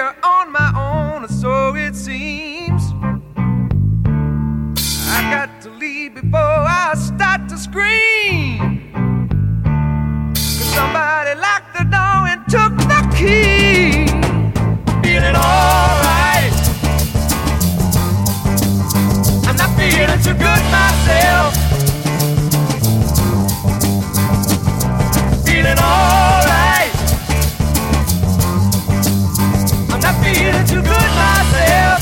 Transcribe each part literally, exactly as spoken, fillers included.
here on my own, or so it seems. I got to leave before I start to scream, 'cause somebody locked the door and took the key. Feeling alright, I'm not feeling too good myself. Feeling alright, I'm not feeling too good myself.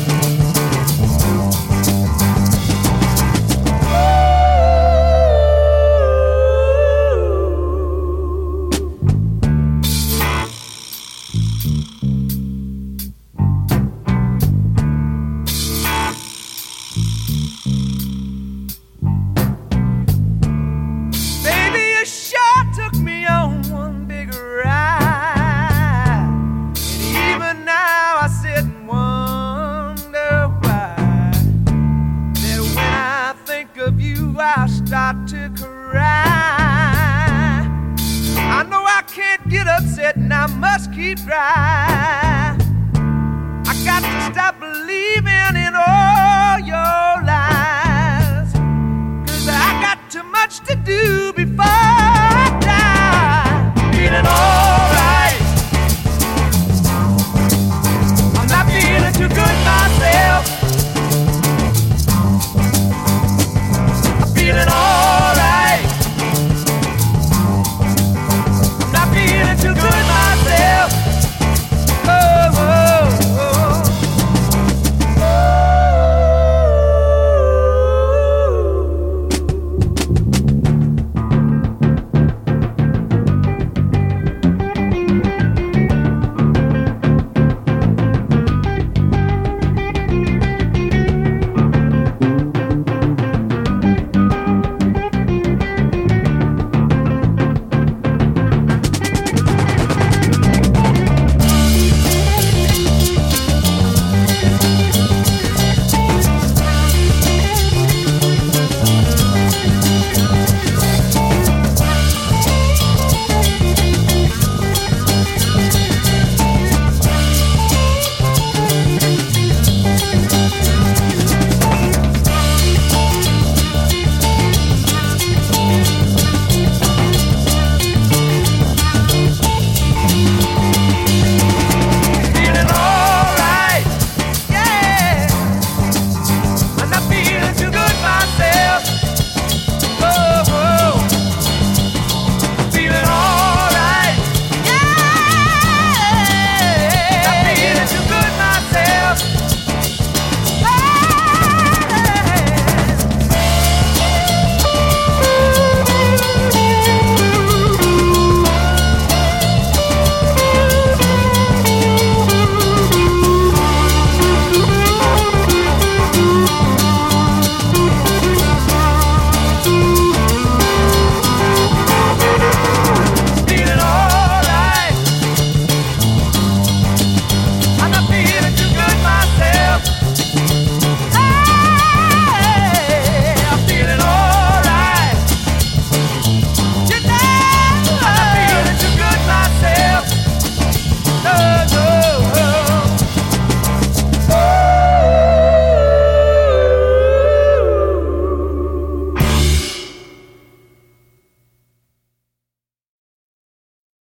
I start to cry. I know I can't get upset and I must keep dry. I got to stop believing in all your lies, 'cause I got too much to do before I die. Feeling alright, I'm not feeling too good now.